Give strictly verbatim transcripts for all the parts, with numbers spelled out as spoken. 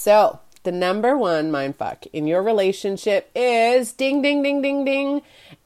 So the number one mindfuck in your relationship is ding, ding, ding, ding, ding,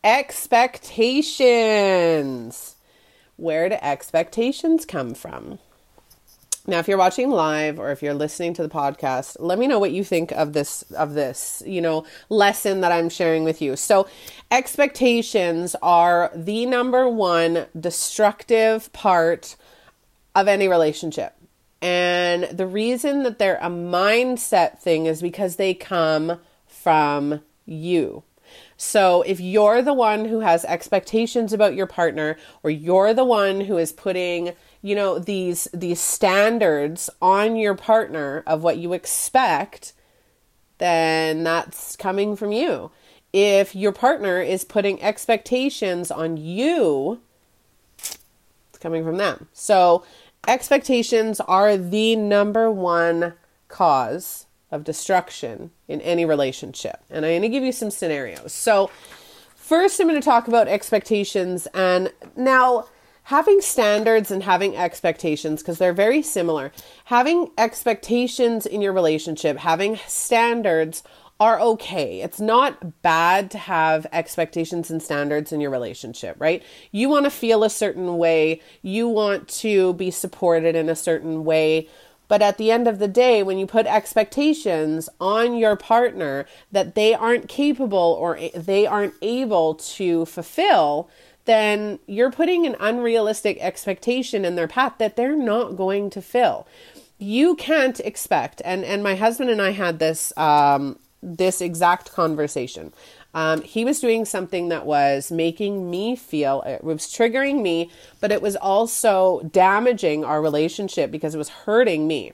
expectations. Where do expectations come from? Now, if you're watching live or if you're listening to the podcast, let me know what you think of this, of this, you know, lesson that I'm sharing with you. So expectations are the number one destructive part of any relationship. And the reason that they're a mindset thing is because they come from you. So if you're the one who has expectations about your partner, or you're the one who is putting, you know, these, these standards on your partner of what you expect, then that's coming from you. If your partner is putting expectations on you, it's coming from them. So expectations are the number one cause of destruction in any relationship. And I'm going to give you some scenarios. So first, I'm going to talk about expectations. And now, having standards and having expectations, because they're very similar. Having expectations in your relationship, having standards are okay. It's not bad to have expectations and standards in your relationship, right? You want to feel a certain way. You want to be supported in a certain way. But at the end of the day, when you put expectations on your partner that they aren't capable or they aren't able to fulfill, then you're putting an unrealistic expectation in their path that they're not going to fill. You can't expect, and, and my husband and I had this, um, this exact conversation. Um, he was doing something that was making me feel, it was triggering me, but it was also damaging our relationship because it was hurting me.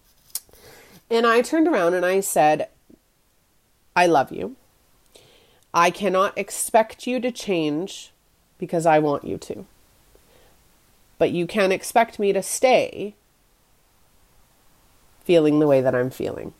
And I turned around and I said, I love you. I cannot expect you to change because I want you to. But you can expect me to stay feeling the way that I'm feeling.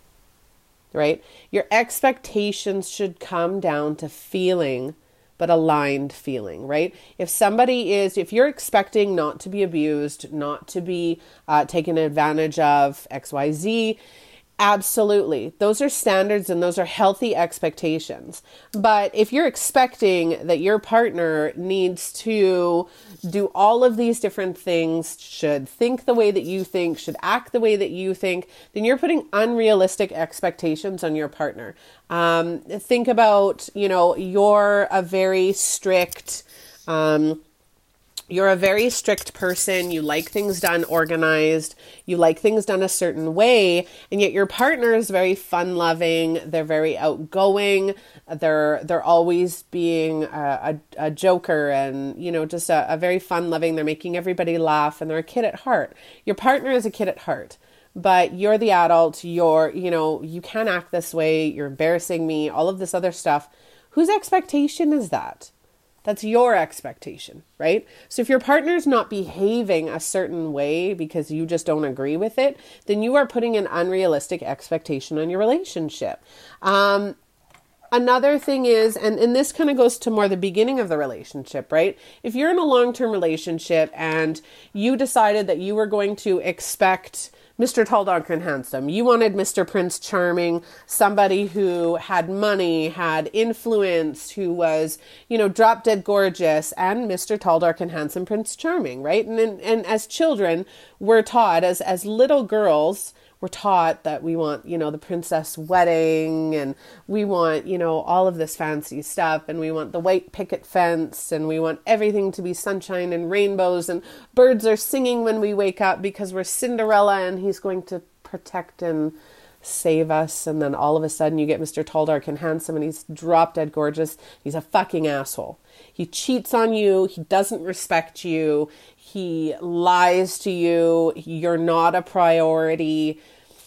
Right? Your expectations should come down to feeling, but aligned feeling, right? If somebody is, if you're expecting not to be abused, not to be uh, taken advantage of, X Y Z, absolutely. Those are standards and those are healthy expectations. But if you're expecting that your partner needs to do all of these different things, should think the way that you think, should act the way that you think, then you're putting unrealistic expectations on your partner. Um, think about, you know, you're a very strict, um, You're a very strict person. You like things done organized. You like things done a certain way. And yet your partner is very fun loving. They're very outgoing. They're, they're always being a, a, a joker and, you know, just a, a very fun loving. They're making everybody laugh and they're a kid at heart. Your partner is a kid at heart, but you're the adult. You're, you know, you can't act this way. You're embarrassing me, all of this other stuff. Whose expectation is that? That's your expectation, right? So if your partner's not behaving a certain way because you just don't agree with it, then you are putting an unrealistic expectation on your relationship. Um, another thing is, and, and this kind of goes to more the beginning of the relationship, right? If you're in a long-term relationship and you decided that you were going to expect Mister Tall, Dark, and Handsome. You wanted Mister Prince Charming, somebody who had money, had influence, who was, you know, drop dead gorgeous, and Mister Tall, Dark, and Handsome Prince Charming, right? And and, and as children, we're taught, as, as little girls, we're taught that we want, you know, the princess wedding, and we want, you know, all of this fancy stuff, and we want the white picket fence, and we want everything to be sunshine and rainbows, and birds are singing when we wake up because we're Cinderella and he's going to protect and save us. And then all of a sudden you get Mister Tall, Dark, and Handsome, and he's drop dead gorgeous. He's a fucking asshole. He cheats on you. He doesn't respect you. He lies to you. You're not a priority.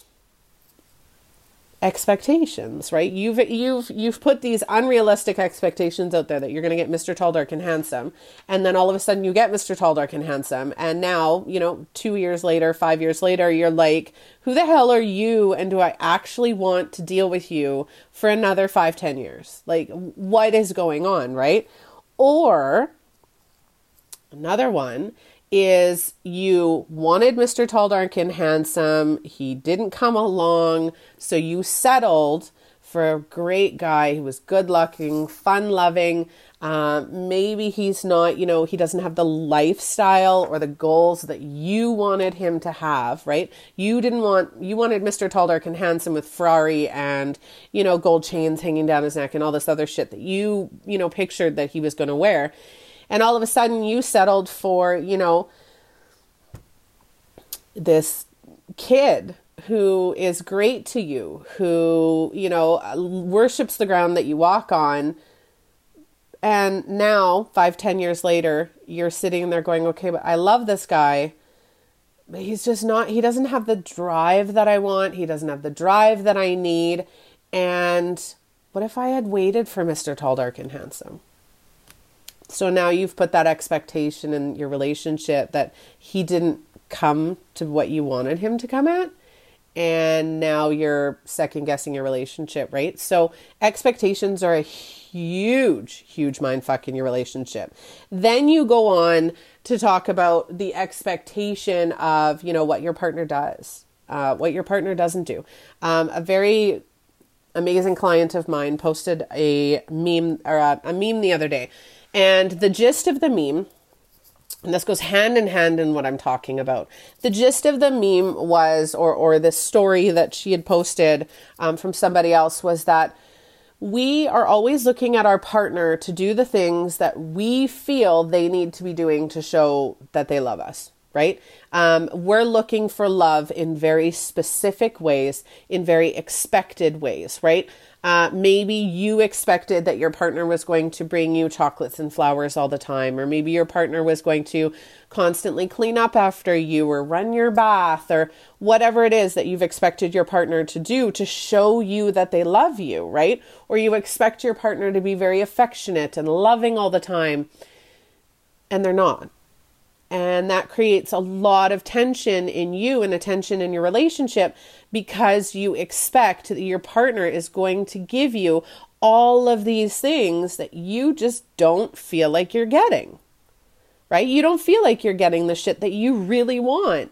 Expectations, right? You've you've you've put these unrealistic expectations out there that you're going to get Mister Tall, Dark, and Handsome, and then all of a sudden you get Mister Tall, Dark, and Handsome, and now, you know, two years later, five years later, you're like, who the hell are you, and do I actually want to deal with you for another five, ten years? Like, what is going on, right? Or another one is you wanted Mister Tall, Dark, and Handsome. He didn't come along, so you settled for a great guy who was good-looking, fun-loving. Uh, maybe he's not, you know, he doesn't have the lifestyle or the goals that you wanted him to have, right? You didn't want, you wanted Mister Tall, Dark, and Handsome with Ferrari and, you know, gold chains hanging down his neck and all this other shit that you, you know, pictured that he was going to wear. And all of a sudden you settled for, you know, this kid who is great to you, who, you know, worships the ground that you walk on. And now, five, ten years later, you're sitting there going, okay, but I love this guy, but he's just not, he doesn't have the drive that I want. He doesn't have the drive that I need. And what if I had waited for Mister Tall, Dark, and Handsome? So now you've put that expectation in your relationship that he didn't come to what you wanted him to come at. And now you're second guessing your relationship, right? So expectations are a huge, huge mindfuck in your relationship. Then you go on to talk about the expectation of, you know, what your partner does, uh, what your partner doesn't do. Um, a very amazing client of mine posted a meme or a, a meme the other day. And the gist of the meme, and this goes hand in hand in what I'm talking about. The gist of the meme was, or or the story that she had posted um, from somebody else was that we are always looking at our partner to do the things that we feel they need to be doing to show that they love us, right? Um, we're looking for love in very specific ways, in very expected ways, right? Uh, maybe you expected that your partner was going to bring you chocolates and flowers all the time, or maybe your partner was going to constantly clean up after you or run your bath or whatever it is that you've expected your partner to do to show you that they love you, right? Or you expect your partner to be very affectionate and loving all the time, and they're not. And that creates a lot of tension in you and a tension in your relationship because you expect that your partner is going to give you all of these things that you just don't feel like you're getting, right? You don't feel like you're getting the shit that you really want.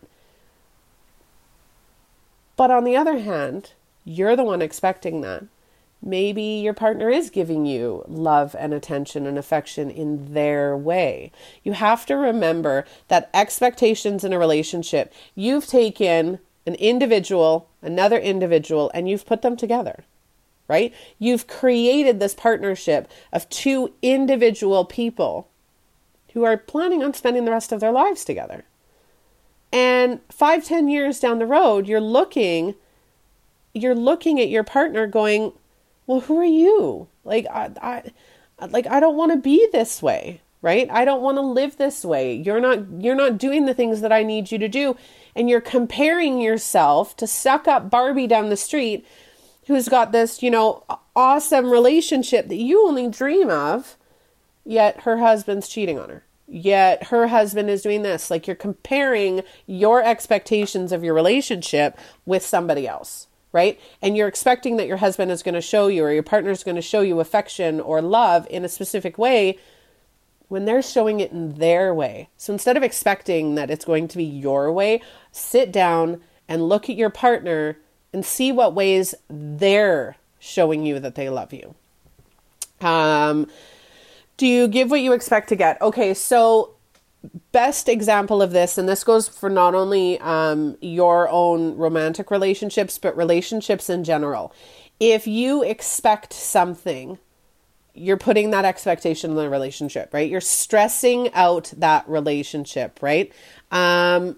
But on the other hand, you're the one expecting that. Maybe your partner is giving you love and attention and affection in their way. You have to remember that expectations in a relationship, you've taken an individual, another individual, and you've put them together, right? You've created this partnership of two individual people who are planning on spending the rest of their lives together. And five, ten years down the road, you're looking, you're looking at your partner going, well, who are you? Like, I, I, like, I don't want to be this way, right? I don't want to live this way. You're not, you're not doing the things that I need you to do. And you're comparing yourself to suck up Barbie down the street who's got this, you know, awesome relationship that you only dream of, yet her husband's cheating on her. Yet her husband is doing this. Like, you're comparing your expectations of your relationship with somebody else. Right? And you're expecting that your husband is going to show you or your partner is going to show you affection or love in a specific way when they're showing it in their way. So instead of expecting that it's going to be your way, sit down and look at your partner and see what ways they're showing you that they love you. Um, do you give what you expect to get? Okay, so best example of this, and this goes for not only um, your own romantic relationships, but relationships in general. If you expect something, you're putting that expectation in the relationship, right? You're stressing out that relationship, right? Um,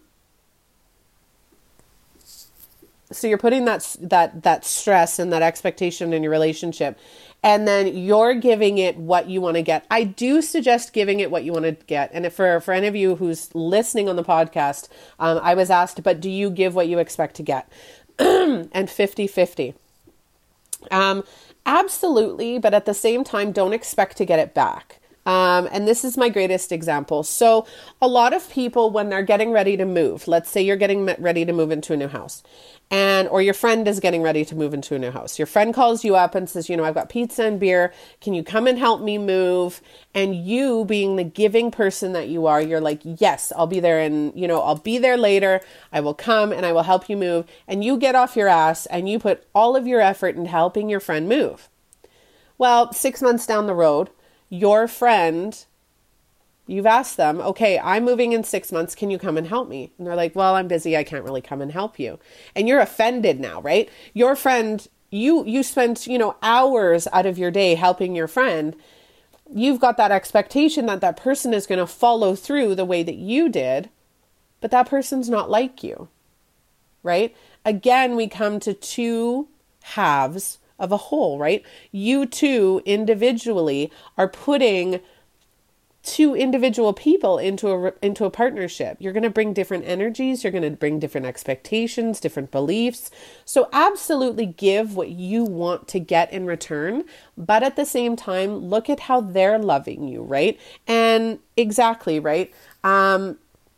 so you're putting that, that, that stress and that expectation in your relationship. And then you're giving it what you want to get. I do suggest giving it what you want to get. And if for, for any of you who's listening on the podcast, um, I was asked, but do you give what you expect to get? And fifty-fifty. Um, absolutely. But at the same time, don't expect to get it back. Um, and this is my greatest example. So a lot of people, when they're getting ready to move, let's say you're getting ready to move into a new house, and or your friend is getting ready to move into a new house. Your friend calls you up and says, you know, I've got pizza and beer. Can you come and help me move? And you, being the giving person that you are, you're like, yes, I'll be there, and you know, I'll be there later. I will come and I will help you move. And you get off your ass and you put all of your effort into helping your friend move. Well, six months down the road, your friend, you've asked them, okay, I'm moving in six months. Can you come and help me? And they're like, well, I'm busy. I can't really come and help you. And you're offended now, right? Your friend, you, you spent, you know, hours out of your day helping your friend. You've got that expectation that that person is going to follow through the way that you did, but that person's not like you, right? Again, we come to two halves of a whole, right? You two individually are putting two individual people into a into a partnership. You're going to bring different energies, you're going to bring different expectations, different beliefs. So absolutely give what you want to get in return, but at the same time, look at how they're loving you, right? And exactly, right? Um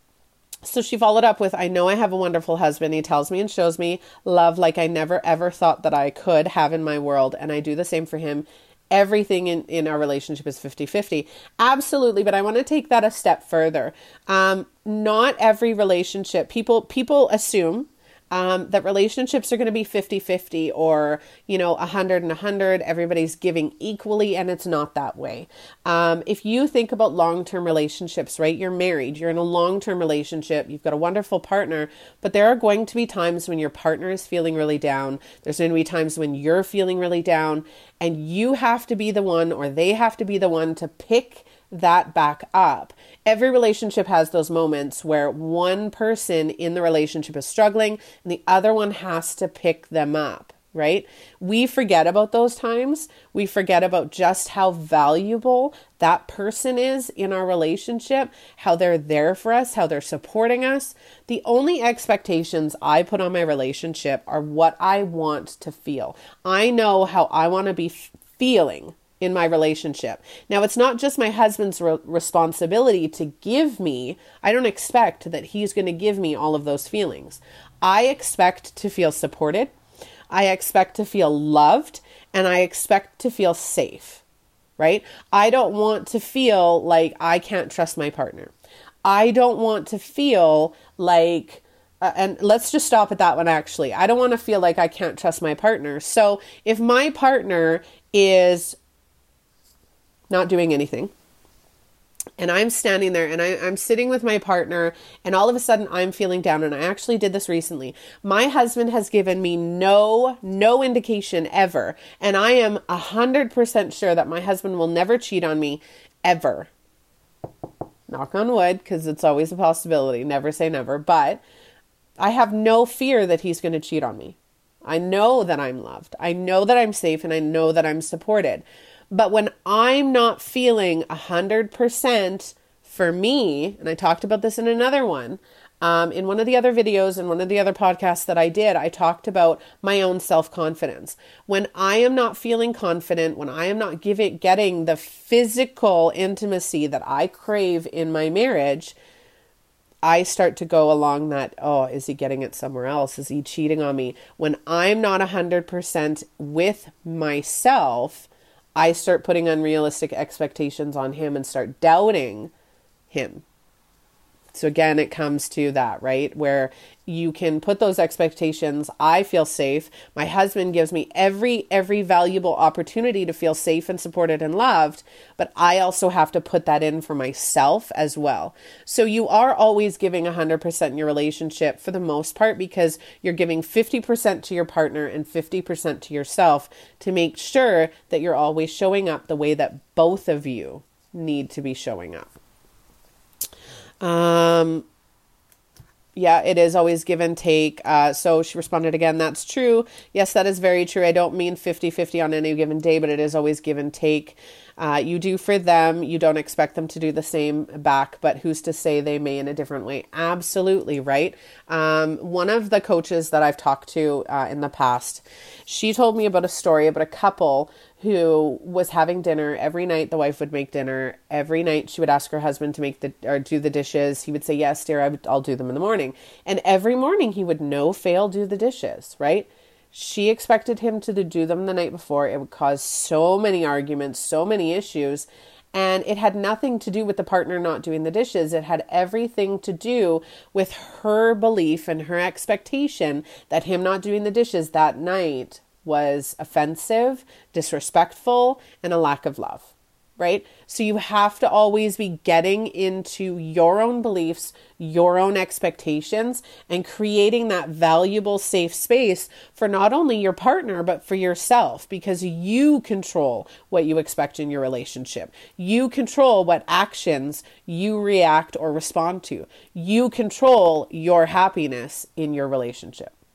So she followed up with, I know I have a wonderful husband. He tells me and shows me love like I never ever thought that I could have in my world. And I do the same for him. Everything in, in our relationship is fifty-fifty. Absolutely. But I want to take that a step further. Um, not every relationship, people, people assume Um, that relationships are going to be fifty-fifty or, you know, one hundred and one hundred, everybody's giving equally, and it's not that way. Um, if you think about long-term relationships, right, you're married, you're in a long-term relationship, you've got a wonderful partner, but there are going to be times when your partner is feeling really down. There's going to be times when you're feeling really down, and you have to be the one, or they have to be the one to pick that back up. Every relationship has those moments where one person in the relationship is struggling and the other one has to pick them up, right? We forget about those times. We forget about just how valuable that person is in our relationship, how they're there for us, how they're supporting us. The only expectations I put on my relationship are what I want to feel. I know how I want to be f- feeling in my relationship. Now, it's not just my husband's re- responsibility to give me. I don't expect that he's going to give me all of those feelings. I expect to feel supported. I expect to feel loved, and I expect to feel safe, right? I don't want to feel like I can't trust my partner. I don't want to feel like Uh, and let's just stop at that one, actually. I don't want to feel like I can't trust my partner. So if my partner is not doing anything, and I'm standing there and I, I'm sitting with my partner, and all of a sudden I'm feeling down, and I actually did this recently. My husband has given me no, no indication ever, and I am a hundred percent sure that my husband will never cheat on me, ever. Knock on wood, because it's always a possibility. Never say never, but I have no fear that he's going to cheat on me. I know that I'm loved. I know that I'm safe, and I know that I'm supported. But when I'm not feeling one hundred percent for me, and I talked about this in another one, um, in one of the other videos and one of the other podcasts that I did, I talked about my own self-confidence. When I am not feeling confident, when I am not giving, getting the physical intimacy that I crave in my marriage, I start to go along that, oh, is he getting it somewhere else? Is he cheating on me? When I'm not one hundred percent with myself, I start putting unrealistic expectations on him and start doubting him. So again, it comes to that, right? Where you can put those expectations. I feel safe. My husband gives me every, every valuable opportunity to feel safe and supported and loved, but I also have to put that in for myself as well. So you are always giving one hundred percent in your relationship for the most part, because you're giving fifty percent to your partner and fifty percent to yourself to make sure that you're always showing up the way that both of you need to be showing up. Um, yeah, it is always give and take. Uh, so she responded again, that's true. Yes, that is very true. I don't mean fifty-fifty on any given day, but it is always give and take. Uh, you do for them. You don't expect them to do the same back, but who's to say they may in a different way? Absolutely, right? Um, one of the coaches that I've talked to uh, in the past, she told me about a story about a couple who was having dinner every night. The wife would make dinner every night. She would ask her husband to make the or do the dishes. He would say, yes, dear, I would, I'll do them in the morning. And every morning he would no fail do the dishes, right? She expected him to do them the night before. It would cause so many arguments, so many issues. And it had nothing to do with the partner not doing the dishes. It had everything to do with her belief and her expectation that him not doing the dishes that night was offensive, disrespectful, and a lack of love, right? So you have to always be getting into your own beliefs, your own expectations, and creating that valuable, safe space for not only your partner, but for yourself, because you control what you expect in your relationship. You control what actions you react or respond to. You control your happiness in your relationship.